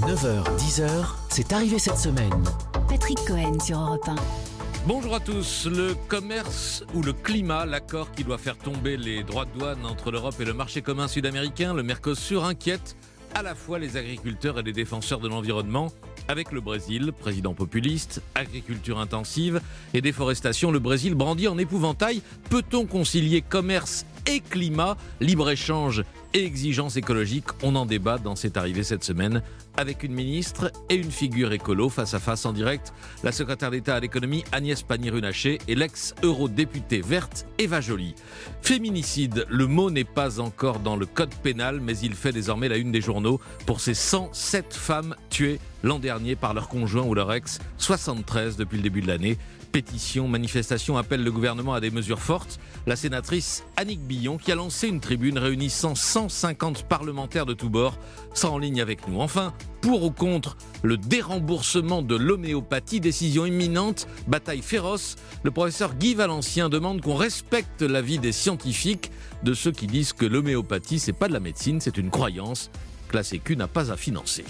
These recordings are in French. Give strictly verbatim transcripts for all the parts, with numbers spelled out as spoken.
neuf heures dix, c'est arrivé cette semaine. Patrick Cohen sur Europe un. Bonjour à tous. Le commerce ou le climat, l'accord qui doit faire tomber les droits de douane entre l'Europe et le marché commun sud-américain, le Mercosur, inquiète à la fois les agriculteurs et les défenseurs de l'environnement. Avec le Brésil, président populiste, agriculture intensive et déforestation, le Brésil brandit en épouvantail. Peut-on concilier commerce et climat, libre-échange et exigences écologiques? On en débat dans C'est arrivé cette semaine avec une ministre et une figure écolo face à face en direct, la secrétaire d'État à l'économie Agnès Pannier-Runacher et l'ex-eurodéputée verte Eva Joly. Féminicide, le mot n'est pas encore dans le code pénal, mais il fait désormais la une des journaux pour ces cent sept femmes tuées l'an dernier par leur conjoint ou leur ex, soixante-treize depuis le début de l'année. Pétition, manifestation appellent le gouvernement à des mesures fortes. La sénatrice Annick Billon qui a lancé une tribune réunissant cent cinquante parlementaires de tous bords sera en ligne avec nous. Enfin, pour ou contre le déremboursement de l'homéopathie, décision imminente, bataille féroce. Le professeur Guy Valencien demande qu'on respecte l'avis des scientifiques, de ceux qui disent que l'homéopathie c'est pas de la médecine, c'est une croyance que la Sécu n'a pas à financer.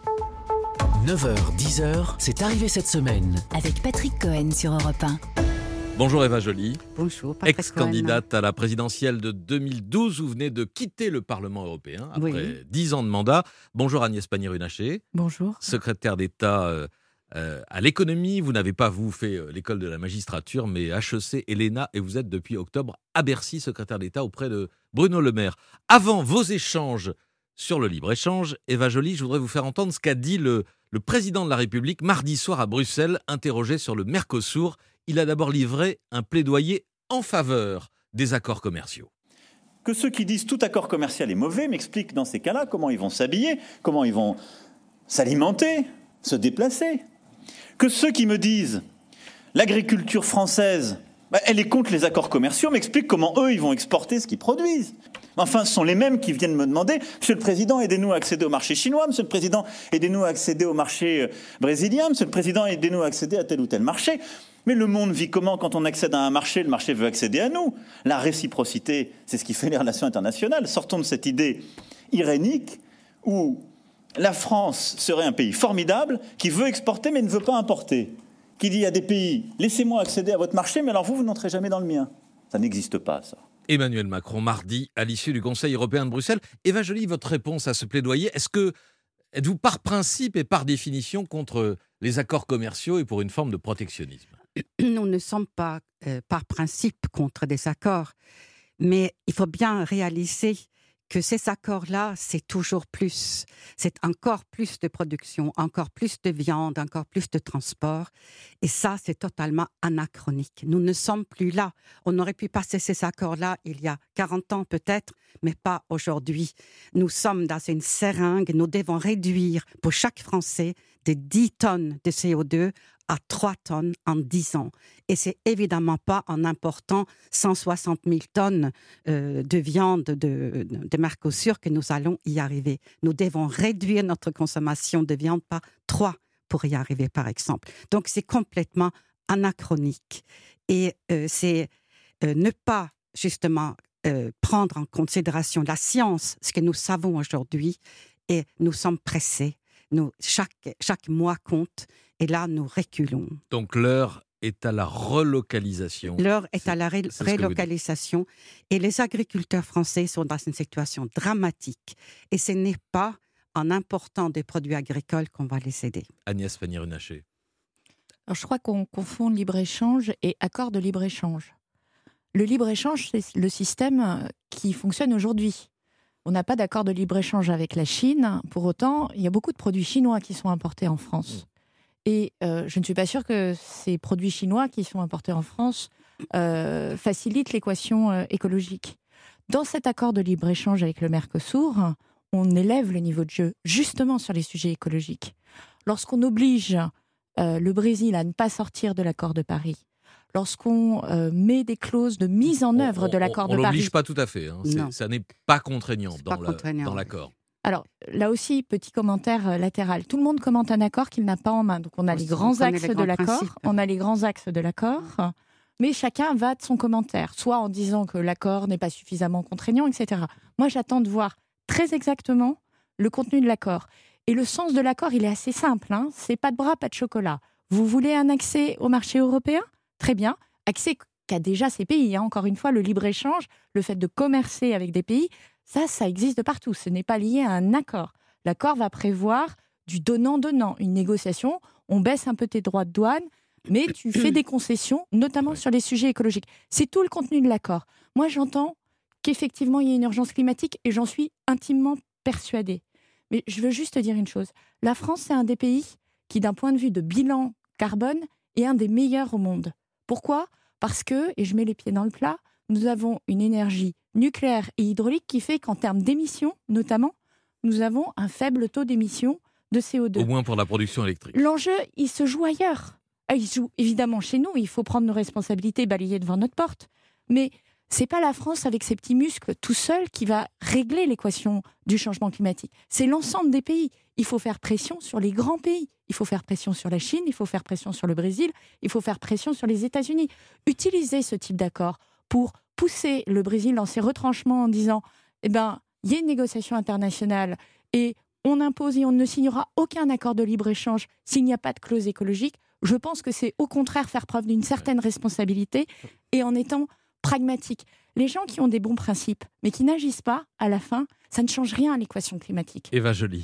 neuf heures dix, c'est arrivé cette semaine. Avec Patrick Cohen sur Europe un. Bonjour Eva Joly. Bonjour Patrick Ex-candidate à la présidentielle de deux mille douze, vous venez de quitter le Parlement européen après Oui. dix ans de mandat. Bonjour Agnès Pannier-Runacher. Bonjour. Secrétaire d'État euh, euh, à l'économie. Vous n'avez pas, vous, fait euh, l'école de la magistrature, mais H E C et l'E N A, et vous êtes depuis octobre à Bercy, secrétaire d'État auprès de Bruno Le Maire. Avant vos échanges sur le libre-échange, Eva Joly, je voudrais vous faire entendre ce qu'a dit le, le président de la République mardi soir à Bruxelles, interrogé sur le Mercosur. Il a d'abord livré un plaidoyer en faveur des accords commerciaux. Que ceux qui disent tout accord commercial est mauvais m'expliquent dans ces cas-là comment ils vont s'habiller, comment ils vont s'alimenter, se déplacer. Que ceux qui me disent l'agriculture française, bah, elle est contre les accords commerciaux, m'expliquent comment eux ils vont exporter ce qu'ils produisent. Enfin, ce sont les mêmes qui viennent me demander « Monsieur le Président, aidez-nous à accéder au marché chinois. Monsieur le Président, aidez-nous à accéder au marché brésilien. Monsieur le Président, aidez-nous à accéder à tel ou tel marché. » Mais le monde vit comment quand on accède à un marché? Le marché veut accéder à nous. La réciprocité, c'est ce qui fait les relations internationales. Sortons de cette idée irénique où la France serait un pays formidable qui veut exporter mais ne veut pas importer. Qui dit à des pays « Laissez-moi accéder à votre marché, mais alors vous, vous n'entrez jamais dans le mien. » Ça n'existe pas, ça. Emmanuel Macron, mardi, à l'issue du Conseil européen de Bruxelles. Eva Joly, votre réponse à ce plaidoyer, est-ce que êtes-vous par principe et par définition contre les accords commerciaux et pour une forme de protectionnisme? Nous ne sommes pas euh, par principe contre des accords, mais il faut bien réaliser que ces accords-là, c'est toujours plus. C'est encore plus de production, encore plus de viande, encore plus de transport. Et ça, c'est totalement anachronique. Nous ne sommes plus là. On aurait pu passer ces accords-là il y a quarante ans peut-être, mais pas aujourd'hui. Nous sommes dans une seringue. Nous devons réduire pour chaque Français de dix tonnes de C O deux à trois tonnes en dix ans. Et c'est évidemment pas en important cent soixante mille tonnes euh, de viande de, de, de Mercosur que nous allons y arriver. Nous devons réduire notre consommation de viande par trois pour y arriver, par exemple. Donc, c'est complètement anachronique. Et euh, c'est euh, ne pas, justement, euh, prendre en considération la science, ce que nous savons aujourd'hui, et nous sommes pressés. Nous, chaque, chaque mois compte, et là, nous reculons. Donc l'heure est à la relocalisation. L'heure est c'est, à la ré- relocalisation, et les agriculteurs français sont dans une situation dramatique. Et ce n'est pas en important des produits agricoles qu'on va les aider. Agnès Pannier-Runacher. Alors, je crois qu'on confond libre-échange et accord de libre-échange. Le libre-échange, c'est le système qui fonctionne aujourd'hui. On n'a pas d'accord de libre-échange avec la Chine. Pour autant, il y a beaucoup de produits chinois qui sont importés en France. Et euh, je ne suis pas sûre que ces produits chinois qui sont importés en France euh, facilitent l'équation euh, écologique. Dans cet accord de libre-échange avec le Mercosur, on élève le niveau de jeu justement sur les sujets écologiques. Lorsqu'on oblige euh, le Brésil à ne pas sortir de l'accord de Paris, lorsqu'on euh, met des clauses de mise en œuvre on, de l'accord on, on de Paris... On l'oblige pas tout à fait. Hein. C'est, ça n'est pas contraignant, C'est dans, pas la, contraignant dans oui. l'accord. Alors, là aussi, petit commentaire euh, latéral. Tout le monde commente un accord qu'il n'a pas en main. Donc, on a Aussi, les grands on connaît axes les de grands l'accord. principes. On a les grands axes de l'accord. Mais chacun va de son commentaire, soit en disant que l'accord n'est pas suffisamment contraignant, et cetera. Moi, j'attends de voir très exactement le contenu de l'accord. Et le sens de l'accord, il est assez simple. Hein. C'est pas de bras, pas de chocolat. Vous voulez un accès au marché européen ? Très bien. Accès qu'a déjà ces pays. Hein. Encore une fois, le libre-échange, le fait de commercer avec des pays, ça, ça existe de partout. Ce n'est pas lié à un accord. L'accord va prévoir du donnant-donnant, une négociation. On baisse un peu tes droits de douane, mais tu fais des concessions, notamment ouais. sur les sujets écologiques. C'est tout le contenu de l'accord. Moi, j'entends qu'effectivement, il y a une urgence climatique et j'en suis intimement persuadée. Mais je veux juste te dire une chose. La France, c'est un des pays qui, d'un point de vue de bilan carbone, est un des meilleurs au monde. Pourquoi ? Parce que, et je mets les pieds dans le plat, nous avons une énergie nucléaire et hydraulique qui fait qu'en termes d'émissions, notamment, nous avons un faible taux d'émissions de C O deux. Au moins pour la production électrique. L'enjeu, il se joue ailleurs. Il se joue évidemment chez nous, il faut prendre nos responsabilités, balayer devant notre porte. Mais c'est pas la France avec ses petits muscles tout seul qui va régler l'équation du changement climatique. C'est l'ensemble des pays. Il faut faire pression sur les grands pays. Il faut faire pression sur la Chine, il faut faire pression sur le Brésil, il faut faire pression sur les États-Unis. Utiliser ce type d'accord pour pousser le Brésil dans ses retranchements en disant eh ben, il y a une négociation internationale et on impose et on ne signera aucun accord de libre-échange s'il n'y a pas de clause écologique. Je pense que c'est au contraire faire preuve d'une certaine responsabilité et en étant pragmatique. Les gens qui ont des bons principes, mais qui n'agissent pas, à la fin, ça ne change rien à l'équation climatique. Eva Joly.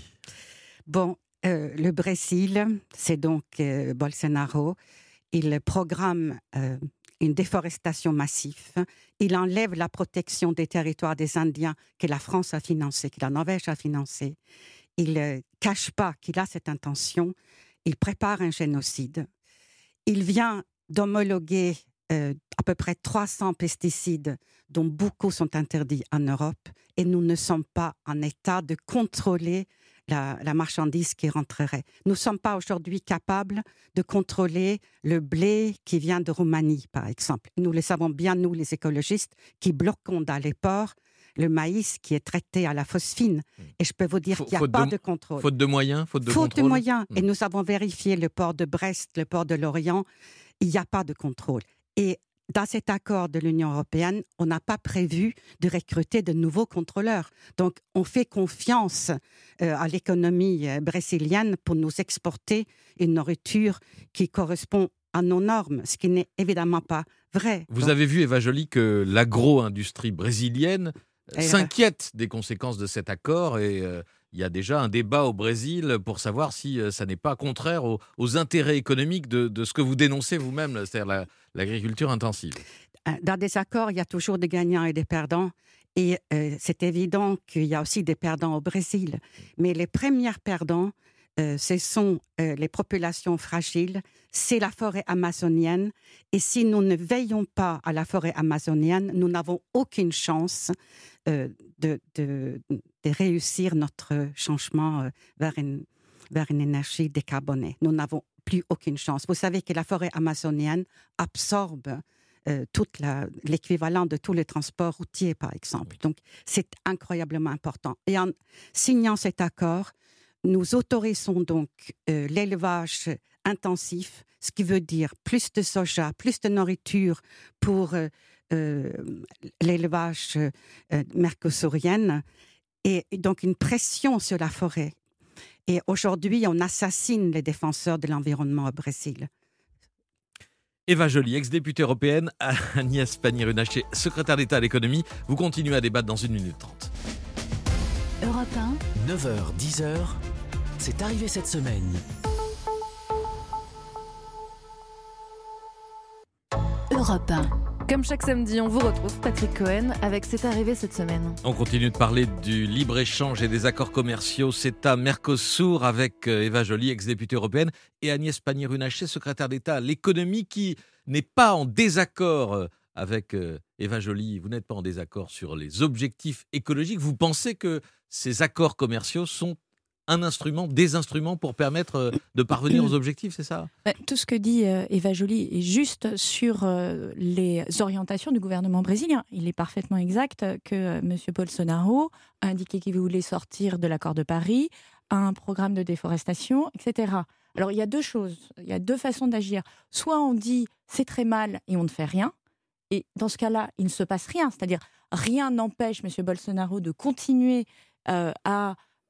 Bon, euh, le Brésil, c'est donc euh, Bolsonaro. Il programme euh, une déforestation massive. Il enlève la protection des territoires des Indiens que la France a financée, que la Norvège a financée. Il ne euh, cache pas qu'il a cette intention. Il prépare un génocide. Il vient d'homologuer euh, à peu près trois cents pesticides, dont beaucoup sont interdits en Europe, et nous ne sommes pas en état de contrôler la, la marchandise qui rentrerait. Nous ne sommes pas aujourd'hui capables de contrôler le blé qui vient de Roumanie, par exemple. Nous le savons bien, nous les écologistes, qui bloquons dans les ports le maïs qui est traité à la phosphine. Et je peux vous dire F- qu'il n'y a pas de, de contrôle. Faute de moyens, faute de faute contrôle. de moyens. Mmh. Et nous avons vérifié le port de Brest, le port de Lorient. Il n'y a pas de contrôle. Et dans cet accord de l'Union européenne, on n'a pas prévu de recruter de nouveaux contrôleurs. Donc, on fait confiance euh, à l'économie euh, brésilienne pour nous exporter une nourriture qui correspond à nos normes, ce qui n'est évidemment pas vrai. Vous Donc, avez vu, Eva Joly, que l'agro-industrie brésilienne elle... s'inquiète des conséquences de cet accord et euh, il y a déjà un débat au Brésil pour savoir si euh, ça n'est pas contraire aux, aux intérêts économiques de, de ce que vous dénoncez vous-même, c'est-à-dire la, l'agriculture intensive. Dans des accords, il y a toujours des gagnants et des perdants. Et euh, c'est évident qu'il y a aussi des perdants au Brésil. Mais les premiers perdants, euh, ce sont euh, les populations fragiles, c'est la forêt amazonienne. Et si nous ne veillons pas à la forêt amazonienne, nous n'avons aucune chance euh, de, de, de réussir notre changement euh, vers, une, vers une énergie décarbonée. Nous n'avons plus aucune chance. Vous savez que la forêt amazonienne absorbe Euh, tout l'équivalent de tous les transports routiers, par exemple. Donc, c'est incroyablement important. Et en signant cet accord, nous autorisons donc euh, l'élevage intensif, ce qui veut dire plus de soja, plus de nourriture pour euh, euh, l'élevage euh, mercosurien, et donc une pression sur la forêt. Et aujourd'hui, on assassine les défenseurs de l'environnement au Brésil. Eva Joly, ex-députée européenne, Agnès Pannier-Runacher, secrétaire d'État à l'économie. Vous continuez à débattre dans une minute trente. Europe un. neuf heures, dix heures, c'est arrivé cette semaine. Europe un. Comme chaque samedi, on vous retrouve, Patrick Cohen, avec C'est arrivé cette semaine. On continue de parler du libre-échange et des accords commerciaux CETA-Mercosur avec Eva Joly, ex-députée européenne, et Agnès Pannier-Runacher, secrétaire d'État à l'économie, qui n'est pas en désaccord avec Eva Joly. Vous n'êtes pas en désaccord sur les objectifs écologiques. Vous pensez que ces accords commerciaux sont un instrument, des instruments pour permettre de parvenir aux objectifs, c'est ça ? Tout ce que dit euh, Eva Joly est juste sur euh, les orientations du gouvernement brésilien. Il est parfaitement exact que euh, M. Bolsonaro a indiqué qu'il voulait sortir de l'accord de Paris, un programme de déforestation, et cetera. Alors il y a deux choses, il y a deux façons d'agir. Soit on dit c'est très mal et on ne fait rien, et dans ce cas-là, il ne se passe rien. C'est-à-dire rien n'empêche M. Bolsonaro de continuer euh, à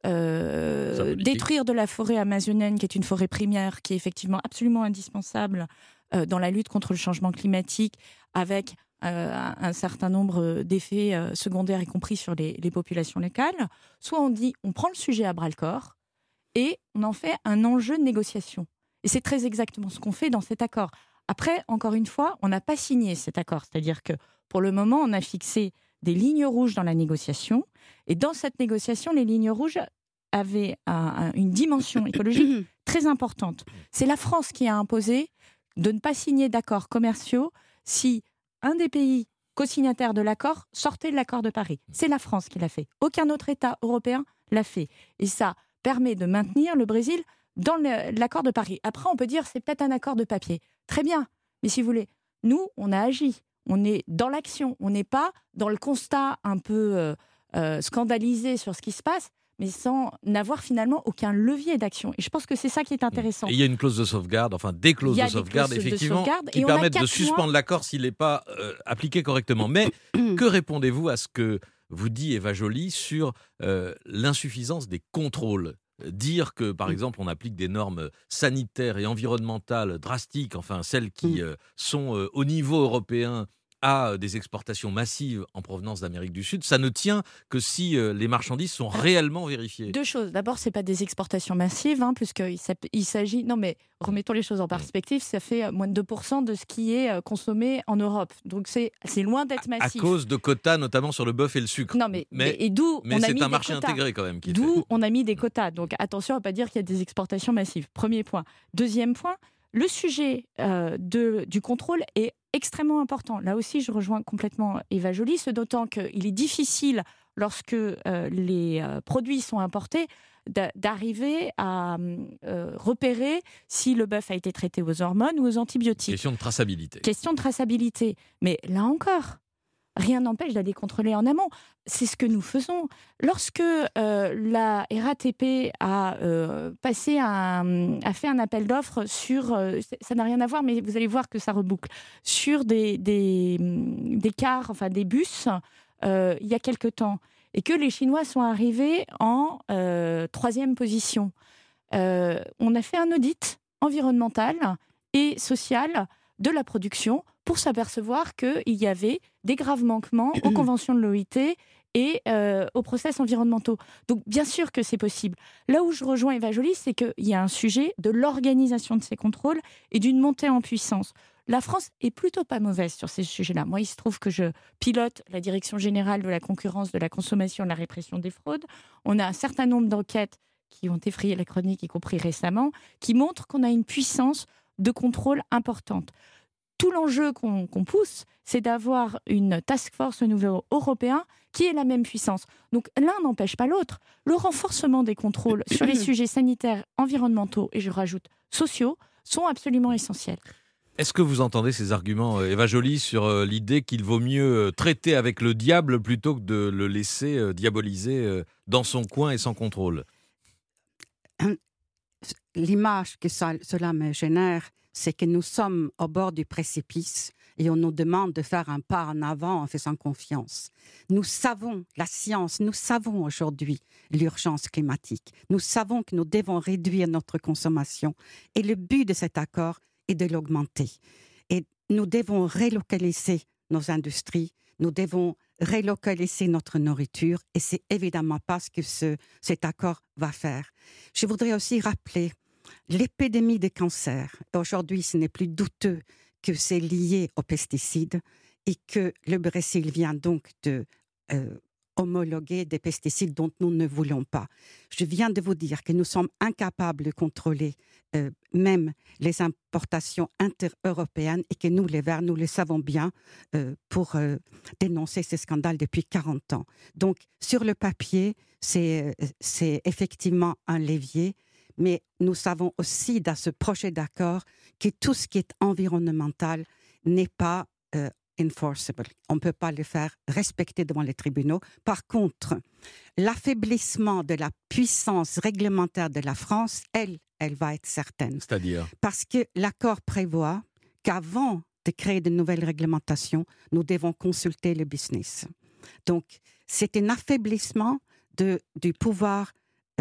euh, détruire de la forêt amazonienne, qui est une forêt primaire, qui est effectivement absolument indispensable euh, dans la lutte contre le changement climatique, avec euh, un certain nombre d'effets euh, secondaires, y compris sur les, les populations locales. Soit on dit, on prend le sujet à bras-le-corps et on en fait un enjeu de négociation. Et c'est très exactement ce qu'on fait dans cet accord. Après, encore une fois, on n'a pas signé cet accord. C'est-à-dire que pour le moment, on a fixé des lignes rouges dans la négociation. Et dans cette négociation, les lignes rouges avaient un, un, une dimension écologique très importante. C'est la France qui a imposé de ne pas signer d'accords commerciaux si un des pays co-signataires de l'accord sortait de l'accord de Paris. C'est la France qui l'a fait. Aucun autre État européen l'a fait. Et ça permet de maintenir le Brésil dans le, l'accord de Paris. Après, on peut dire c'est peut-être un accord de papier. Très bien. Mais si vous voulez, nous, on a agi. On est dans l'action. On n'est pas dans le constat un peu euh, euh, scandalisé sur ce qui se passe, mais sans n'avoir finalement aucun levier d'action. Et je pense que c'est ça qui est intéressant. Et il y a une clause de sauvegarde, enfin des clauses de sauvegarde, clauses effectivement, de sauvegarde, qui permettent de suspendre mois. l'accord s'il n'est pas euh, appliqué correctement. Mais que répondez-vous à ce que vous dit Eva Joly sur euh, l'insuffisance des contrôles ? Dire que, par exemple, on applique des normes sanitaires et environnementales drastiques, enfin celles qui euh, sont euh, au niveau européen, à des exportations massives en provenance d'Amérique du Sud, ça ne tient que si euh, les marchandises sont réellement vérifiées. Deux choses. D'abord, ce n'est pas des exportations massives, hein, puisqu'il il s'agit... Non, mais remettons les choses en perspective, ça fait moins de deux pour cent de ce qui est consommé en Europe. Donc, c'est, c'est loin d'être massif. À cause de quotas, notamment sur le bœuf et le sucre. Non, mais, mais, et d'où mais on a c'est mis un des marché quotas. intégré quand même. Qui D'où fait. on a mis des quotas. Donc, attention à ne pas dire qu'il y a des exportations massives. Premier point. Deuxième point, le sujet euh, de, du contrôle est extrêmement important. Là aussi, je rejoins complètement Eva Joly, ce d'autant qu'il est difficile, lorsque euh, les euh, produits sont importés, d'a- d'arriver à euh, repérer si le bœuf a été traité aux hormones ou aux antibiotiques. Question de traçabilité. Question de traçabilité. Mais là encore, rien n'empêche d'aller contrôler en amont. C'est ce que nous faisons. Lorsque euh, la R A T P a, euh, passé un, a fait un appel d'offres sur... Euh, ça n'a rien à voir, mais vous allez voir que ça reboucle. Sur des, des, des cars, enfin des bus, euh, il y a quelque temps. Et que les Chinois sont arrivés en euh, troisième position. Euh, on a fait un audit environnemental et social de la production pour s'apercevoir qu'il y avait des graves manquements aux conventions de l'O I T et euh, aux process environnementaux. Donc, bien sûr que c'est possible. Là où je rejoins Eva Joly, c'est qu'il y a un sujet de l'organisation de ces contrôles et d'une montée en puissance. La France est plutôt pas mauvaise sur ces sujets-là. Moi, il se trouve que je pilote la Direction générale de la concurrence, de la consommation et de la répression des fraudes. On a un certain nombre d'enquêtes qui ont effrayé la chronique, y compris récemment, qui montrent qu'on a une puissance de contrôle importante. Tout l'enjeu qu'on, qu'on pousse, c'est d'avoir une task force au niveau européen qui ait la même puissance. Donc l'un n'empêche pas l'autre. Le renforcement des contrôles sur les sujets sanitaires, environnementaux et je rajoute sociaux sont absolument essentiels. Est-ce que vous entendez ces arguments, Eva Joly, sur euh, l'idée qu'il vaut mieux euh, traiter avec le diable plutôt que de le laisser euh, diaboliser euh, dans son coin et sans contrôle ? L'image que ça, cela me génère, c'est que nous sommes au bord du précipice et on nous demande de faire un pas en avant en faisant confiance. Nous savons, la science, nous savons aujourd'hui l'urgence climatique. Nous savons que nous devons réduire notre consommation et le but de cet accord est de l'augmenter. Et nous devons relocaliser nos industries, nous devons relocaliser notre nourriture et c'est évidemment pas ce que ce, cet accord va faire. Je voudrais aussi rappeler l'épidémie de cancer. Aujourd'hui, ce n'est plus douteux que c'est lié aux pesticides et que le Brésil vient donc de euh, homologuer des pesticides dont nous ne voulons pas. Je viens de vous dire que nous sommes incapables de contrôler euh, même les importations inter-européennes et que nous, les Verts, nous le savons bien euh, pour euh, dénoncer ces scandales depuis quarante ans. Donc, sur le papier, c'est, c'est effectivement un levier, mais nous savons aussi dans ce projet d'accord que tout ce qui est environnemental n'est pas euh, enforceable. On ne peut pas le faire respecter devant les tribunaux. Par contre, l'affaiblissement de la puissance réglementaire de la France, elle, elle va être certaine. C'est-à-dire ? Parce que l'accord prévoit qu'avant de créer de nouvelles réglementations, nous devons consulter le business. Donc, c'est un affaiblissement de, du pouvoir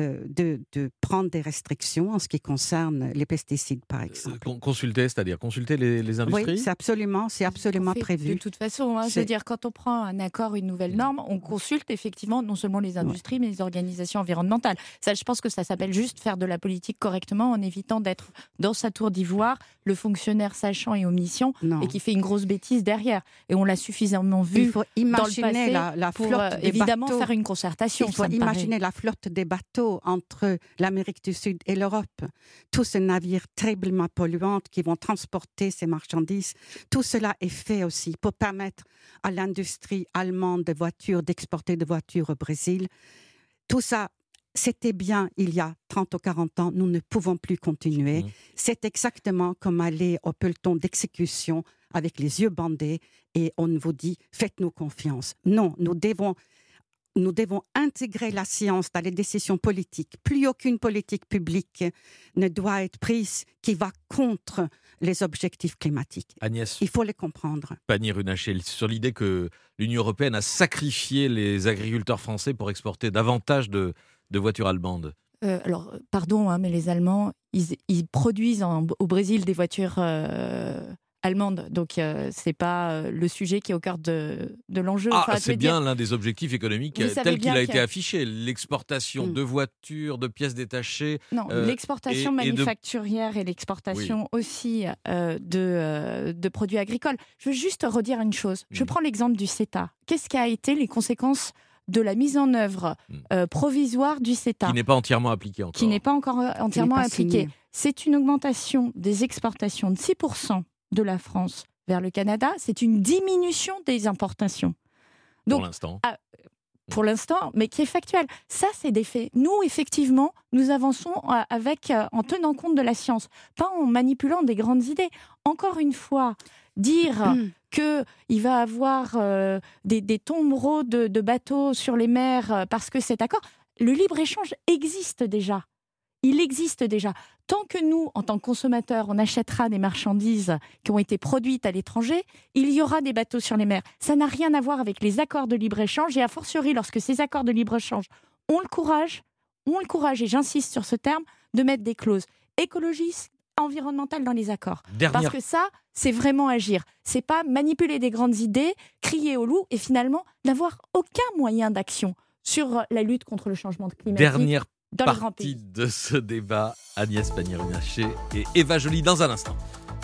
euh, de, de prendre des restrictions en ce qui concerne les pesticides, par exemple. Euh, consulter, c'est-à-dire consulter les, les industries ? Oui, c'est absolument, c'est absolument prévu. De toute façon, hein, je veux dire, quand on prend un accord, une nouvelle norme, on consulte effectivement non seulement les industries, ouais. mais les organisations environnementales. Ça, je pense que ça s'appelle juste faire de la politique correctement en évitant d'être dans sa tour d'ivoire, le fonctionnaire sachant et omniscient, non. et qui fait une grosse bêtise derrière. Et on l'a suffisamment vu Il faut imaginer dans le passé la, la pour flotte euh, des évidemment bateaux. faire une concertation. Il faut imaginer la flotte des bateaux entre l'Amérique du Sud et l'Europe. Tous ces navires terriblement polluants qui vont transporter ces marchandises. Tout cela est fait aussi pour permettre à l'industrie allemande de voitures d'exporter des voitures au Brésil. Tout ça, c'était bien il y a trente ou quarante ans. Nous ne pouvons plus continuer. Mmh. C'est exactement comme aller au peloton d'exécution avec les yeux bandés et on vous dit « faites-nous confiance ». Non, nous devons... Nous devons intégrer la science dans les décisions politiques. Plus aucune politique publique ne doit être prise qui va contre les objectifs climatiques. Agnès, il faut les comprendre. Pannier-Runacher, sur l'idée que l'Union européenne a sacrifié les agriculteurs français pour exporter davantage de, de voitures allemandes. Euh, alors, pardon, hein, mais les Allemands, ils, ils produisent en, au Brésil des voitures... Euh... allemande, donc euh, c'est pas euh, le sujet qui est au cœur de, de l'enjeu. Ah, enfin, c'est bien dire... l'un des objectifs économiques tel qu'il a été a... affiché, l'exportation mmh. de voitures, de pièces détachées. Non, euh, l'exportation et, manufacturière et, de... et l'exportation oui. aussi euh, de, euh, de produits agricoles. Je veux juste redire une chose. Mmh. Je prends l'exemple du CETA. Qu'est-ce qui a été les conséquences de la mise en œuvre euh, provisoire du CETA ? Qui n'est pas entièrement appliqué encore. Qui n'est pas encore entièrement pas appliqué. Signé. C'est une augmentation des exportations de six pour cent de la France vers le Canada, c'est une diminution des importations. Donc, pour l'instant. Ah, pour l'instant, mais qui est factuelle. Ça, c'est des faits. Nous, effectivement, nous avançons avec, en tenant compte de la science, pas en manipulant des grandes idées. Encore une fois, dire mmh. qu'il va y avoir euh, des, des tombereaux de, de bateaux sur les mers parce que c'est d'accord, le libre-échange existe déjà. Il existe déjà. Tant que nous, en tant que consommateurs, on achètera des marchandises qui ont été produites à l'étranger, il y aura des bateaux sur les mers. Ça n'a rien à voir avec les accords de libre-échange et a fortiori lorsque ces accords de libre-échange ont le courage, ont le courage, et j'insiste sur ce terme, de mettre des clauses écologistes, environnementales dans les accords. Dernière... Parce que ça, c'est vraiment agir. C'est pas manipuler des grandes idées, crier au loup et finalement n'avoir aucun moyen d'action sur la lutte contre le changement climatique. Dernière Dans partie de ce débat, Agnès Pannier-Runacher et Eva Joly dans un instant.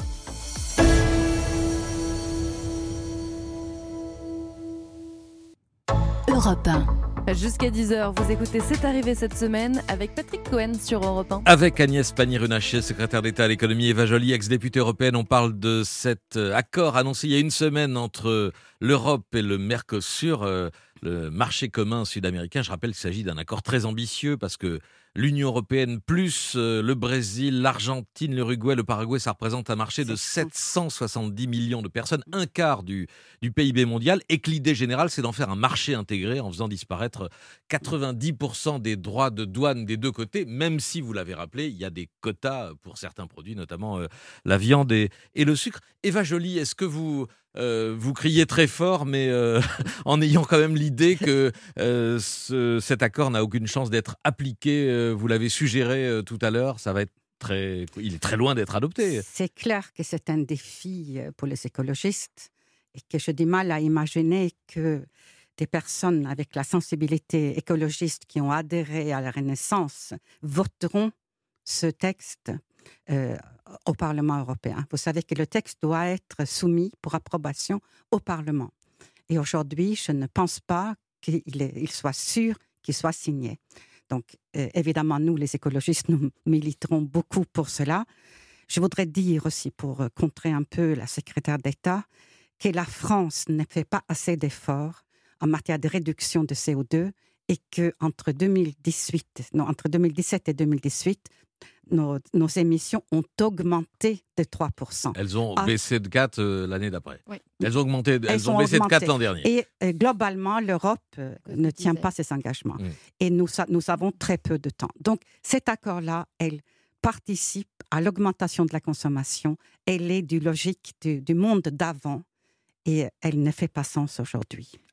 Europe un. Jusqu'à dix heures, vous écoutez C'est arrivé cette semaine avec Patrick Cohen sur Europe un. Avec Agnès Pannier-Runacher, secrétaire d'État à l'économie, Eva Joly, ex-députée européenne. On parle de cet accord annoncé il y a une semaine entre l'Europe et le Mercosur, euh, le marché commun sud-américain. Je rappelle qu'il s'agit d'un accord très ambitieux parce que l'Union européenne plus euh, le Brésil, l'Argentine, l'Uruguay, le Paraguay, ça représente un marché de sept cent soixante-dix millions de personnes, un quart du, du P I B mondial, et que l'idée générale, c'est d'en faire un marché intégré en faisant disparaître quatre-vingt-dix pour cent des droits de douane des deux côtés, même si, vous l'avez rappelé, il y a des quotas pour certains produits, notamment euh, la viande et, et le sucre. Eva Joly, est-ce que vous... Euh, vous criez très fort, mais euh, en ayant quand même l'idée que euh, ce, cet accord n'a aucune chance d'être appliqué. Euh, vous l'avez suggéré euh, tout à l'heure, ça va être très, il est très loin d'être adopté. C'est clair que c'est un défi pour les écologistes et que j'ai du mal à imaginer que des personnes avec la sensibilité écologiste qui ont adhéré à la Renaissance voteront ce texte euh, au Parlement européen. Vous savez que le texte doit être soumis pour approbation au Parlement. Et aujourd'hui, je ne pense pas qu'il est, il soit sûr qu'il soit signé. Donc, euh, évidemment, nous, les écologistes, nous militerons beaucoup pour cela. Je voudrais dire aussi, pour euh, contrer un peu la secrétaire d'État, que la France ne fait pas assez d'efforts en matière de réduction de C O deux et qu'entre deux mille dix-huit, non, entre deux mille dix-sept et deux mille dix-huit, Nos, nos émissions ont augmenté de trois pour cent. Elles ont ah. baissé de quatre euh, l'année d'après. Oui. Elles ont augmenté, elles, elles ont baissé augmenté. de quatre l'an dernier. Et euh, globalement, l'Europe euh, ne tient pas ses engagements. Mmh. Et nous, nous avons très peu de temps. Donc, cet accord-là, elle participe à l'augmentation de la consommation. Elle est du logique du, du monde d'avant. Et elle ne fait pas sens aujourd'hui.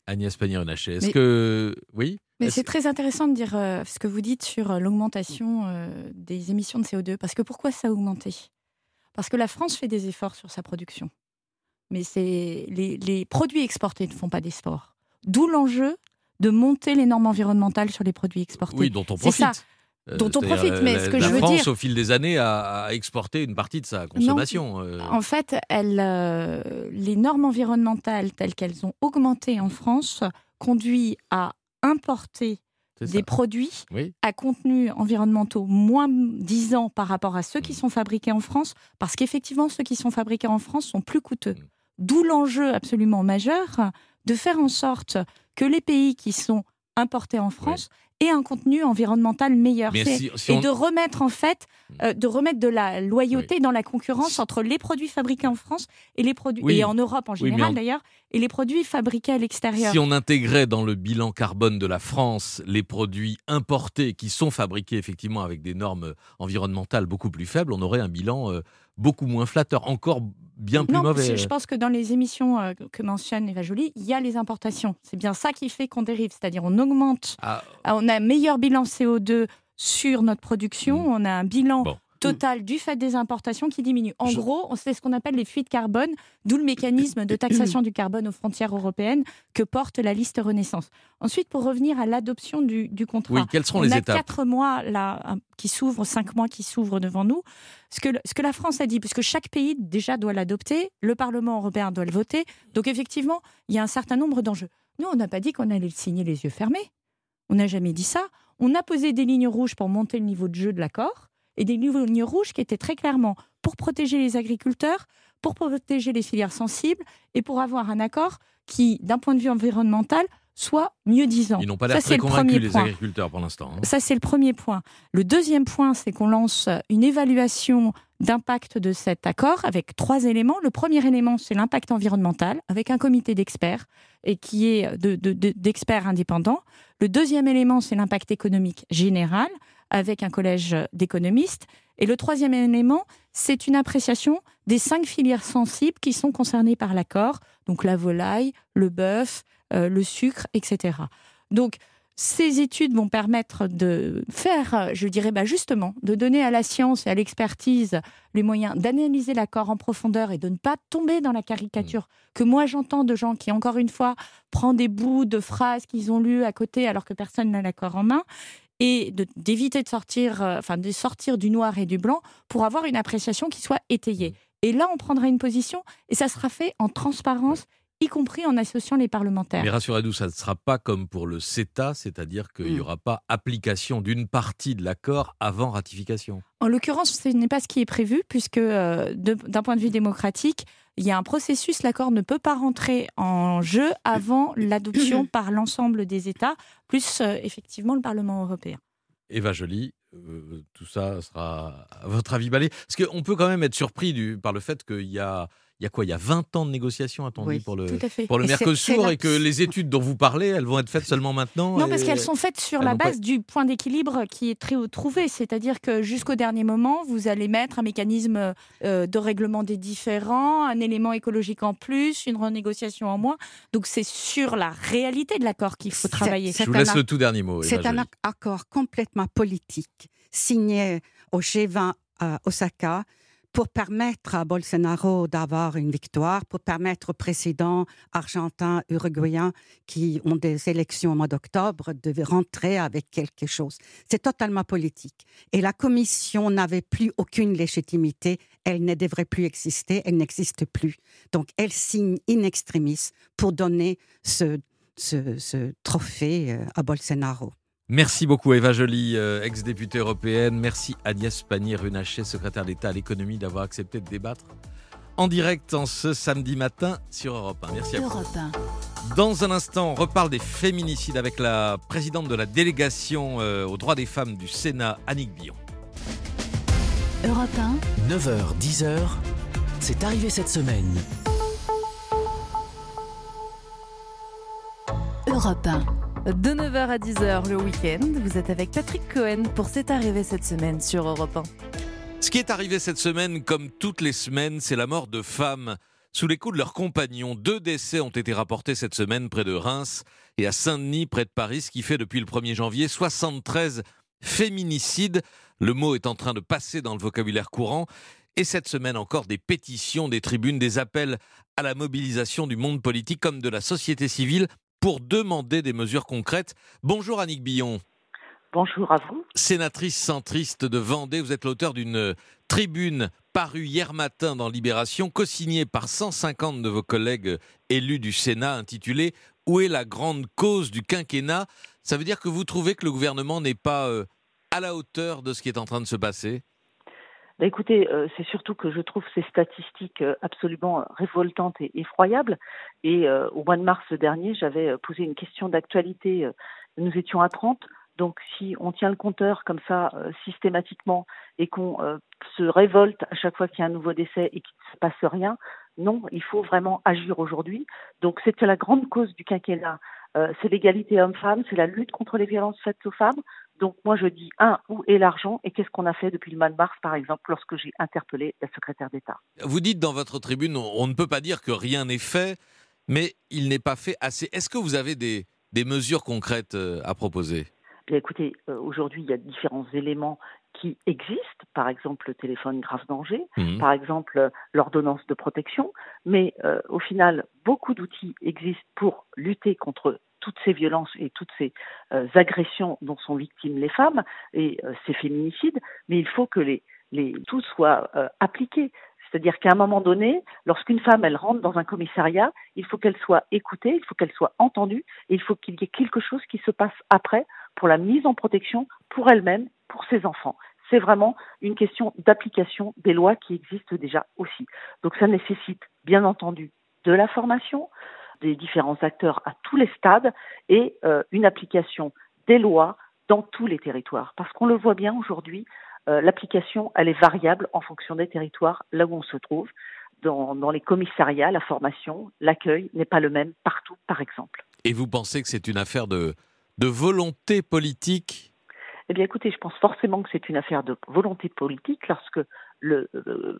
Agnès Pannier-Runacher, est-ce Mais- que... Oui Mais Est-ce- c'est très intéressant de dire euh, ce que vous dites sur euh, l'augmentation euh, des émissions de C O deux. Parce que pourquoi ça a augmenté ? Parce que la France fait des efforts sur sa production. Mais c'est les, les produits exportés ne font pas d'efforts. D'où l'enjeu de monter les normes environnementales sur les produits exportés. Oui, dont on C'est profite. ça. Euh, Dont on c'est-à-dire, profite, mais la- ce que la je veux France, dire- au fil des années, a, a exporté une partie de sa consommation. euh. En fait, elle, euh, les normes environnementales telles qu'elles ont augmenté en France conduisent à importer C'est des ça. produits Oui. à contenus environnementaux moins disants par rapport à ceux qui sont fabriqués en France, parce qu'effectivement, ceux qui sont fabriqués en France sont plus coûteux. Mm. D'où l'enjeu absolument majeur de faire en sorte que les pays qui sont importés en France aient un contenu environnemental meilleur. Mais C'est- si- si et on- de remettre en fait, euh, de remettre de la loyauté dans la concurrence entre les produits fabriqués en France et les produits Oui. et en Europe en Oui, mais général en- d'ailleurs, et les produits fabriqués à l'extérieur. Si on intégrait dans le bilan carbone de la France les produits importés qui sont fabriqués effectivement avec des normes environnementales beaucoup plus faibles, on aurait un bilan euh, beaucoup moins flatteur, encore bien plus Non, mauvais. parce que je pense que dans les émissions euh, que mentionne Eva Joly, il y a les importations. C'est bien ça qui fait qu'on dérive, c'est-à-dire on augmente, Ah, on a un meilleur bilan C O deux sur notre production, Mm. on a un bilan Bon. total du fait des importations qui diminue. En Je- gros, on sait ce qu'on appelle les fuites carbone, d'où le mécanisme de taxation du carbone aux frontières européennes que porte la liste Renaissance. Ensuite, pour revenir à l'adoption du, du contrat, oui, quelles seront on les a étapes quatre mois là, un- qui s'ouvrent, cinq mois qui s'ouvrent devant nous. Ce que, le- ce que la France a dit, puisque chaque pays déjà doit l'adopter, le Parlement européen doit le voter. Donc effectivement, il y a un certain nombre d'enjeux. Nous, on n'a pas dit qu'on allait le signer les yeux fermés. On n'a jamais dit ça. On a posé des lignes rouges pour monter le niveau de jeu de l'accord, et des lignes rouges qui étaient très clairement pour protéger les agriculteurs, pour protéger les filières sensibles, et pour avoir un accord qui, d'un point de vue environnemental, soit mieux disant. Ils n'ont pas Ça, l'air c'est très le convaincus, premier les point. agriculteurs, pour l'instant. hein. Ça, c'est le premier point. Le deuxième point, c'est qu'on lance une évaluation d'impact de cet accord avec trois éléments. Le premier élément, c'est l'impact environnemental, avec un comité d'experts, et qui est de, de- de- d'experts indépendants. Le deuxième élément, c'est l'impact économique général, avec un collège d'économistes. Et le troisième élément, c'est une appréciation des cinq filières sensibles qui sont concernées par l'accord, donc la volaille, le bœuf, euh, le sucre, et cetera. Donc, ces études vont permettre de faire, je dirais bah justement, de donner à la science et à l'expertise les moyens d'analyser l'accord en profondeur et de ne pas tomber dans la caricature que moi j'entends de gens qui, encore une fois, prennent des bouts de phrases qu'ils ont lues à côté alors que personne n'a l'accord en main, et de- d'éviter de sortir, euh, enfin de sortir du noir et du blanc pour avoir une appréciation qui soit étayée. Et là, on prendra une position et ça sera fait en transparence, y compris en associant les parlementaires. Mais rassurez-nous, ça ne sera pas comme pour le CETA, c'est-à-dire qu'il n'y Mm. aura pas application d'une partie de l'accord avant ratification. En l'occurrence, ce n'est pas ce qui est prévu, puisque euh, de- d'un point de vue démocratique, il y a un processus, l'accord ne peut pas rentrer en jeu avant l'adoption par l'ensemble des États, plus euh, effectivement le Parlement européen. Eva Joly, euh, tout ça sera à votre avis balayé. Parce qu'on peut quand même être surpris du, par le fait qu'il y a, il y a quoi, il y a vingt ans de négociations attendues Oui, pour le, Tout à fait. pour le Et c'est- Mercosur c'est la- et que les études dont vous parlez, elles vont être faites seulement maintenant. Non, et- parce qu'elles sont faites sur elles la n'ont pas- base du point d'équilibre qui est très haut trouvé. C'est-à-dire que jusqu'au dernier moment, vous allez mettre un mécanisme euh, de règlement des différends, un élément écologique en plus, une renégociation en moins. Donc c'est sur la réalité de l'accord qu'il faut C'est- travailler. Je vous un laisse ac- le tout dernier mot. Eva C'est un Joly. ac- accord complètement politique signé au G vingt à Osaka pour permettre à Bolsonaro d'avoir une victoire, pour permettre aux présidents argentins, uruguayens qui ont des élections au mois d'octobre de rentrer avec quelque chose. C'est totalement politique. Et la Commission n'avait plus aucune légitimité. Elle ne devrait plus exister. Elle n'existe plus. Donc, elle signe in extremis pour donner ce, ce, ce trophée euh, à Bolsonaro. Merci beaucoup Eva Joly, euh, ex-députée européenne. Merci Agnès Pannier-Runacher, secrétaire d'État à l'économie, d'avoir accepté de débattre en direct en ce samedi matin sur Europe un. Merci à vous. Europe un. Dans un instant, on reparle des féminicides avec la présidente de la délégation euh, aux droits des femmes du Sénat, Annick Billon. Europe un. neuf heures dix heures, c'est arrivé cette semaine. Europe un. De neuf heures à dix heures le week-end, vous êtes avec Patrick Cohen pour C'est arrivé cette semaine sur Europe un. Ce qui est arrivé cette semaine, comme toutes les semaines, c'est la mort de femmes sous les coups de leurs compagnons. Deux décès ont été rapportés cette semaine près de Reims et à Saint-Denis, près de Paris, ce qui fait depuis le premier janvier soixante-treize féminicides. Le mot est en train de passer dans le vocabulaire courant. Et cette semaine encore, des pétitions, des tribunes, des appels à la mobilisation du monde politique comme de la société civile pour demander des mesures concrètes. Bonjour Annick Billon. Bonjour à vous. Sénatrice centriste de Vendée, vous êtes l'auteur d'une tribune parue hier matin dans Libération, co-signée par cent cinquante de vos collègues élus du Sénat, intitulée « Où est la grande cause du quinquennat ?» Ça veut dire que vous trouvez que le gouvernement n'est pas euh, à la hauteur de ce qui est en train de se passer ? Bah écoutez, euh, c'est surtout que je trouve ces statistiques euh, absolument révoltantes et effroyables. Et euh, au mois de mars dernier, j'avais posé une question d'actualité. Nous étions à trente. Donc si on tient le compteur comme ça euh, systématiquement et qu'on euh, se révolte à chaque fois qu'il y a un nouveau décès et qu'il ne se passe rien, non, il faut vraiment agir aujourd'hui. Donc c'est la grande cause du quinquennat. Euh, c'est l'égalité homme-femme, c'est la lutte contre les violences faites aux femmes. Donc moi je dis, un, où est l'argent et qu'est-ce qu'on a fait depuis le mois de mars, par exemple, lorsque j'ai interpellé la secrétaire d'État. Vous dites dans votre tribune, on, on ne peut pas dire que rien n'est fait, mais il n'est pas fait assez. Est-ce que vous avez des, des mesures concrètes euh, à proposer ? Bien, écoutez, euh, aujourd'hui, il y a différents éléments qui existent, par exemple le téléphone grave danger, mmh. par exemple euh, l'ordonnance de protection, mais euh, au final, beaucoup d'outils existent pour lutter contre toutes ces violences et toutes ces euh, agressions dont sont victimes les femmes et euh, ces féminicides, mais il faut que les, les, tout soit euh, appliqué. C'est-à-dire qu'à un moment donné, lorsqu'une femme elle rentre dans un commissariat, il faut qu'elle soit écoutée, il faut qu'elle soit entendue, et il faut qu'il y ait quelque chose qui se passe après pour la mise en protection pour elle-même, pour ses enfants. C'est vraiment une question d'application des lois qui existent déjà aussi. Donc ça nécessite bien entendu de la formation des différents acteurs à tous les stades et euh, une application des lois dans tous les territoires. Parce qu'on le voit bien aujourd'hui, Euh, l'application, elle est variable en fonction des territoires, là où on se trouve. Dans, dans les commissariats, la formation, l'accueil n'est pas le même partout, par exemple. Et vous pensez que c'est une affaire de, de volonté politique ? Eh bien, écoutez, je pense forcément que c'est une affaire de volonté politique lorsque le, le,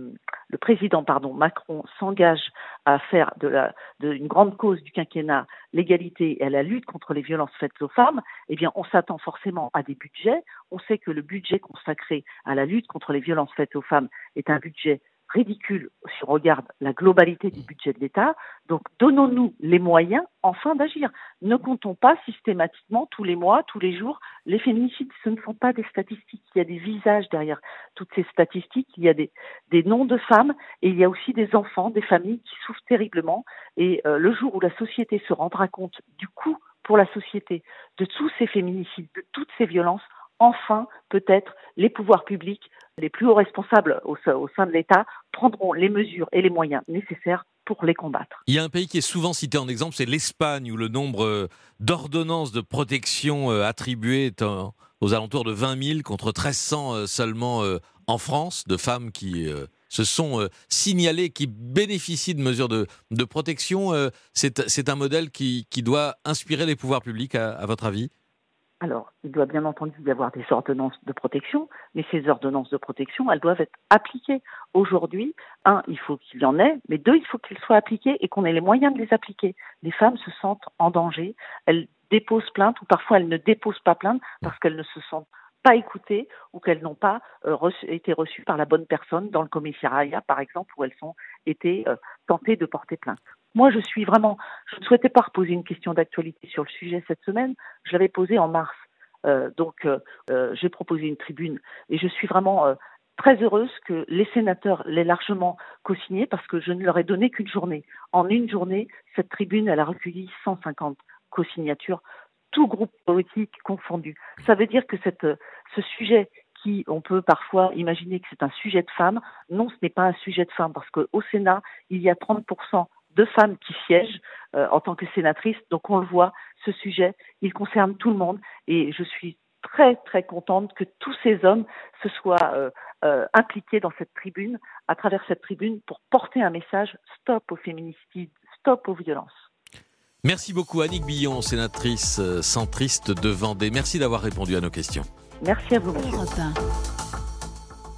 le président pardon, Macron s'engage à faire de la, de une grande cause du quinquennat l'égalité et la lutte contre les violences faites aux femmes. Eh bien, on s'attend forcément à des budgets. On sait que le budget consacré à la lutte contre les violences faites aux femmes est un budget ridicule si on regarde la globalité du budget de l'État. Donc, donnons-nous les moyens enfin d'agir. Ne comptons pas systématiquement tous les mois, tous les jours. Les féminicides, ce ne sont pas des statistiques. Il y a des visages derrière toutes ces statistiques. Il y a des, des noms de femmes et il y a aussi des enfants, des familles qui souffrent terriblement. Et euh, le jour où la société se rendra compte du coût pour la société de tous ces féminicides, de toutes ces violences, enfin, peut-être, les pouvoirs publics, les plus hauts responsables au, au sein de l'État prendront les mesures et les moyens nécessaires pour les combattre. Il y a un pays qui est souvent cité en exemple, c'est l'Espagne, où le nombre d'ordonnances de protection attribuées est aux alentours de vingt mille contre mille trois cents seulement en France, de femmes qui se sont signalées, qui bénéficient de mesures de, de protection. C'est, c'est un modèle qui, qui doit inspirer les pouvoirs publics, à, à votre avis ? Alors, il doit bien entendu y avoir des ordonnances de protection, mais ces ordonnances de protection, elles doivent être appliquées. Aujourd'hui, un, il faut qu'il y en ait, mais deux, il faut qu'elles soient appliquées et qu'on ait les moyens de les appliquer. Les femmes se sentent en danger, elles déposent plainte ou parfois elles ne déposent pas plainte parce qu'elles ne se sentent pas écoutées ou qu'elles n'ont pas euh, reçu, été reçues par la bonne personne dans le commissariat, par exemple, où elles ont été euh, tentées de porter plainte. Moi, je suis vraiment, je ne souhaitais pas reposer une question d'actualité sur le sujet cette semaine. Je l'avais posée en mars. Euh, donc, euh, euh, j'ai proposé une tribune et je suis vraiment euh, très heureuse que les sénateurs l'aient largement co-signée parce que je ne leur ai donné qu'une journée. En une journée, cette tribune, elle a recueilli cent cinquante co-signatures, tout groupe politique confondu. Ça veut dire que cette, ce sujet qui, on peut parfois imaginer que c'est un sujet de femmes, non, ce n'est pas un sujet de femmes parce qu'au Sénat, il y a trente pour cent de femmes qui siègent euh, en tant que sénatrices. Donc on le voit, ce sujet, il concerne tout le monde et je suis très très contente que tous ces hommes se soient euh, euh, impliqués dans cette tribune, à travers cette tribune, pour porter un message stop au féminicide, stop aux violences. Merci beaucoup Annick Billon, sénatrice centriste de Vendée. Merci d'avoir répondu à nos questions. Merci à vous, monsieur.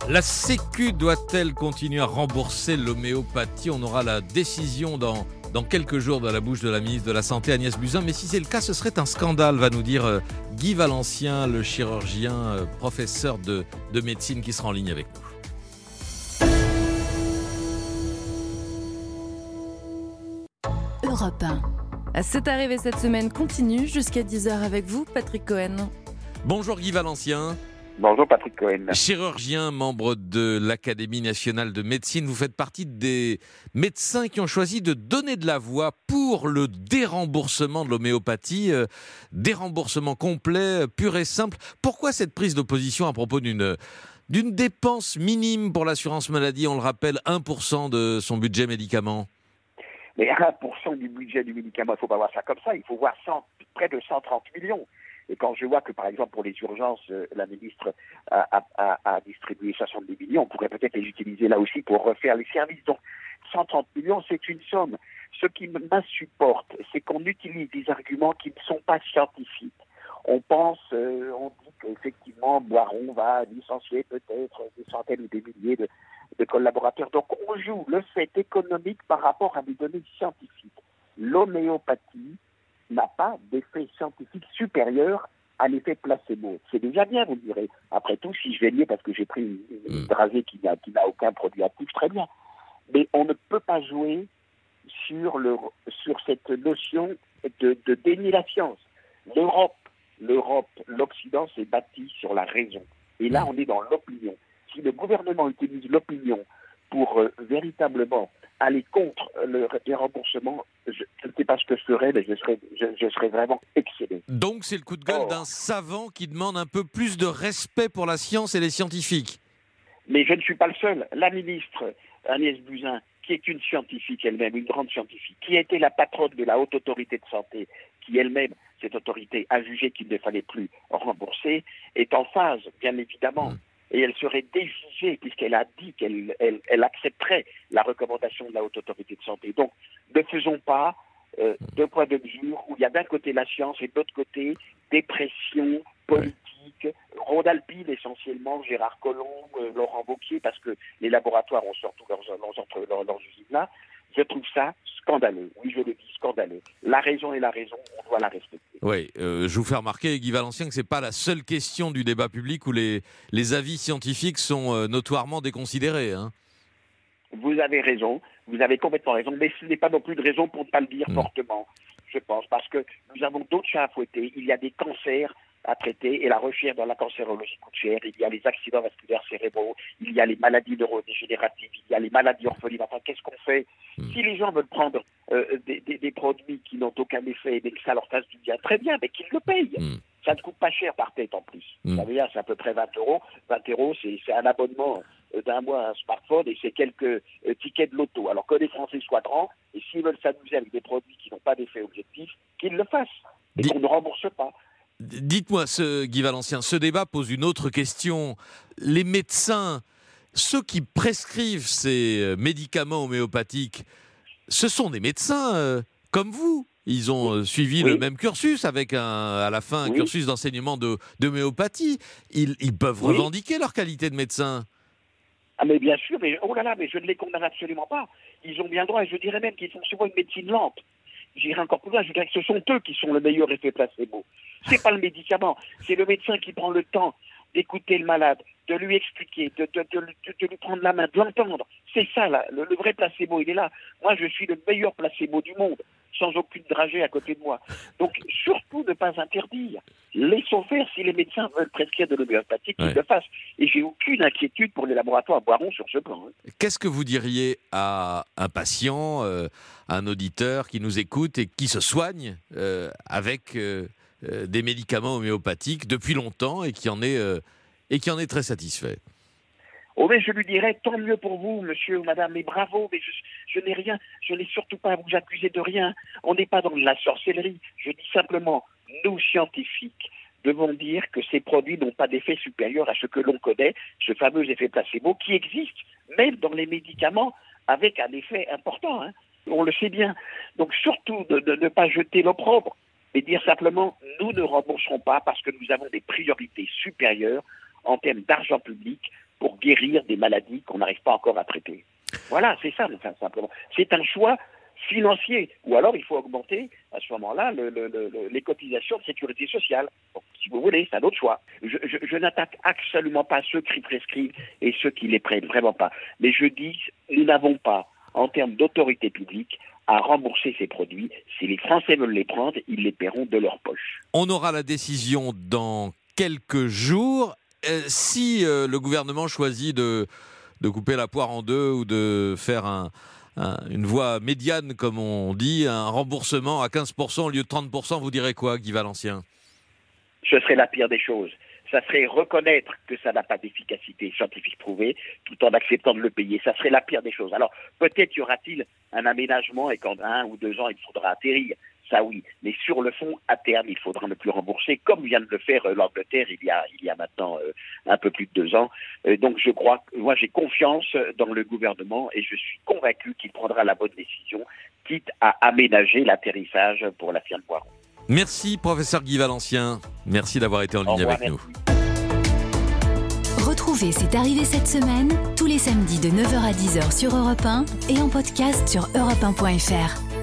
La Sécu doit-elle continuer à rembourser l'homéopathie ? On aura la décision dans, dans quelques jours de la bouche de la ministre de la Santé, Agnès Buzyn. Mais si c'est le cas, ce serait un scandale, va nous dire euh, Guy Valencien, le chirurgien, euh, professeur de, de médecine qui sera en ligne avec nous. Europe un. C'est arrivé cette semaine continue jusqu'à dix heures avec vous, Patrick Cohen. Bonjour Guy Valencien. Bonjour Patrick Cohen. Chirurgien, membre de l'Académie nationale de médecine, vous faites partie des médecins qui ont choisi de donner de la voix pour le déremboursement de l'homéopathie, euh, déremboursement complet, pur et simple. Pourquoi cette prise d'opposition à propos d'une, d'une dépense minime pour l'assurance maladie, on le rappelle, un pour cent de son budget médicaments ? Mais un pour cent du budget du médicament, il ne faut pas voir ça comme ça, il faut voir cent, près de cent trente millions. Et quand je vois que, par exemple, pour les urgences, euh, la ministre a, a, a distribué soixante-dix millions, on pourrait peut-être les utiliser là aussi pour refaire les services. Donc, cent trente millions, c'est une somme. Ce qui m'insupporte, c'est qu'on utilise des arguments qui ne sont pas scientifiques. On pense, euh, on dit qu'effectivement, Boiron va licencier peut-être des centaines ou des milliers de, de collaborateurs. Donc, on joue le fait économique par rapport à des données scientifiques. L'homéopathie n'a pas d'effet scientifique supérieur à l'effet placebo. C'est déjà bien, vous me direz. Après tout, si je vais lier parce que j'ai pris une, une dragée qui n'a, qui n'a aucun produit actif, très bien. Mais on ne peut pas jouer sur, le, sur cette notion de, de dénier la science. L'Europe, l'Europe, l'Occident s'est bâti sur la raison. Et là, on est dans l'opinion. Si le gouvernement utilise l'opinion pour euh, véritablement aller contre le déremboursement, je, je ne sais pas ce que je ferais, mais je serais, je, je serais vraiment excellé. Donc c'est le coup de gueule oh. d'un savant qui demande un peu plus de respect pour la science et les scientifiques. Mais je ne suis pas le seul. La ministre Agnès Buzyn, qui est une scientifique elle-même, une grande scientifique, qui a été la patronne de la Haute Autorité de Santé, qui elle-même, cette autorité, a jugé qu'il ne fallait plus rembourser, est en phase, bien évidemment. Mmh. Et elle serait déjugée puisqu'elle a dit qu'elle elle, elle accepterait la recommandation de la Haute Autorité de Santé. Donc, ne faisons pas euh, deux poids, deux mesures où il y a d'un côté la science et de l'autre côté des pressions politiques, Rhôde Alpine essentiellement, Gérard Collomb, euh, Laurent Wauquiez, parce que les laboratoires ont surtout leurs, leurs, leurs, leurs usines là. Je trouve ça scandaleux. Oui, je le dis, scandaleux. La raison est la raison, on doit la respecter. Oui, euh, je vous fais remarquer, Guy Valencien, que ce n'est pas la seule question du débat public où les, les avis scientifiques sont euh, notoirement déconsidérés. Hein. Vous avez raison, vous avez complètement raison, mais ce n'est pas non plus de raison pour ne pas le dire mmh. fortement, je pense, parce que nous avons d'autres chats à fouetter. Il y a des cancers à traiter et la recherche dans la cancérologie coûte cher. Il y a les accidents vasculaires cérébraux, il y a les maladies neurodégénératives, il y a les maladies orphelines. Enfin, qu'est-ce qu'on fait ? mmh. Si les gens veulent prendre euh, des, des, des produits qui n'ont aucun effet, mais que ça leur fasse du bien, très bien, mais qu'ils le payent. mmh. Ça ne coûte pas cher par tête en plus. mmh. Ça veut dire, c'est à peu près vingt euros. vingt euros, c'est, c'est un abonnement d'un mois à un smartphone et c'est quelques euh, tickets de loto. Alors que les Français soient grands, et s'ils veulent s'amuser avec des produits qui n'ont pas d'effet objectif, qu'ils le fassent et D- qu'on ne rembourse pas. Dites-moi, ce, Guy Valencien, ce débat pose une autre question. Les médecins, ceux qui prescrivent ces médicaments homéopathiques, ce sont des médecins euh, comme vous. Ils ont euh, suivi oui. le même cursus avec un, à la fin un oui. cursus d'enseignement de, d'homéopathie. Ils, ils peuvent oui. revendiquer leur qualité de médecin. Ah mais bien sûr, mais oh là là, mais je ne les condamne absolument pas. Ils ont bien droit, et je dirais même qu'ils font souvent une médecine lente. J'irai encore plus loin, je dirais que ce sont eux qui sont le meilleur effet placebo. C'est pas le médicament, c'est le médecin qui prend le temps d'écouter le malade, de lui expliquer, de, de, de, de, de lui prendre la main, de l'entendre. C'est ça, là, le, le vrai placebo, il est là. Moi, je suis le meilleur placebo du monde, sans aucune dragée à côté de moi. Donc, surtout ne pas interdire. Laissons faire, si les médecins veulent prescrire de l'homéopathie, qu'ils ouais. le fassent. Et j'ai aucune inquiétude pour les laboratoires Boiron sur ce plan. Hein. Qu'est-ce que vous diriez à un patient, euh, un auditeur qui nous écoute et qui se soigne euh, avec euh, euh, des médicaments homéopathiques depuis longtemps et qui en est, euh, et qui en est très satisfait ? Oh, mais je lui dirais, tant mieux pour vous, monsieur ou madame, mais bravo, mais je, je n'ai rien, je n'ai surtout pas à vous accuser de rien. On n'est pas dans de la sorcellerie. Je dis simplement, nous, scientifiques, devons dire que ces produits n'ont pas d'effet supérieur à ce que l'on connaît, ce fameux effet placebo qui existe, même dans les médicaments, avec un effet important. Hein. On le sait bien. Donc, surtout, de ne pas jeter l'opprobre, mais dire simplement, nous ne rembourserons pas parce que nous avons des priorités supérieures en termes d'argent public pour guérir des maladies qu'on n'arrive pas encore à traiter. Voilà, c'est ça, enfin, simplement. C'est un choix financier. Ou alors, il faut augmenter, à ce moment-là, le, le, le, les cotisations de sécurité sociale. Donc, si vous voulez, c'est un autre choix. Je, je, je n'attaque absolument pas ceux qui prescrivent et ceux qui les prennent, vraiment pas. Mais je dis, nous n'avons pas, en termes d'autorité publique, à rembourser ces produits. Si les Français veulent les prendre, ils les paieront de leur poche. On aura la décision dans quelques jours. Euh, si euh, le gouvernement choisit de, de couper la poire en deux ou de faire un, un, une voie médiane, comme on dit, un remboursement à quinze pour cent au lieu de trente pour cent, vous direz quoi, Guy Valencien ? Ce serait la pire des choses. Ça serait reconnaître que ça n'a pas d'efficacité scientifique prouvée, tout en acceptant de le payer. Ça serait la pire des choses. Alors, peut-être y aura-t-il un aménagement et qu'en un ou deux ans, il faudra atterrir. Ça, oui. Mais sur le fond, à terme, il faudra ne plus rembourser, comme vient de le faire euh, l'Angleterre il y a, il y a maintenant euh, un peu plus de deux ans. Euh, donc, je crois que moi, j'ai confiance dans le gouvernement et je suis convaincu qu'il prendra la bonne décision, quitte à aménager l'atterrissage pour la firme Poiron. Merci, professeur Guy Valencien. Merci d'avoir été en ligne revoir, avec merci. nous. Retrouvez C'est arrivé cette semaine, tous les samedis de neuf heures à dix heures sur Europe un et en podcast sur europe un point f r.